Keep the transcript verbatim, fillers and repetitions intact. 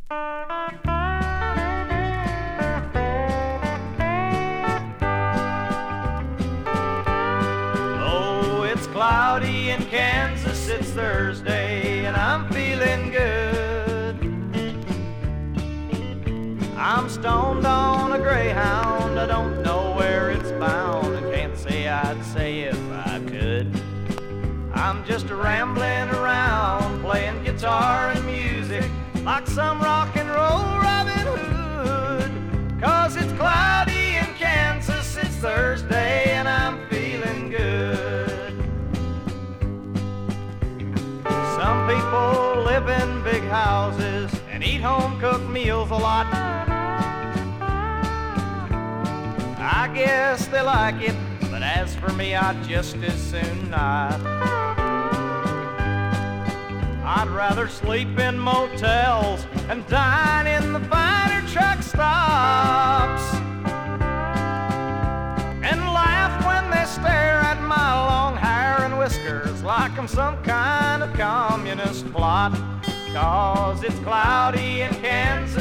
Oh, it's cloudy in Kansas, it's Thursday, and I'm feeling good. I'm stoned on a Greyhound, I don't know where it's bound, I can't say I'd say if I could. I'm just rambling around, playing guitar and music, like some rock and roll Robin Hood. 'Cause it's cloudy in Kansas, it's Thursday, and I'm feeling good. Some people live in big houses and eat home-cooked meals a lot. I guess they like it, but as for me, I'd just as soon not. I'd rather sleep in motels and dine in the finer truck stops, and laugh when they stare at my long hair and whiskers like I'm some kind of communist plot. 'Cause it's cloudy in Kansas.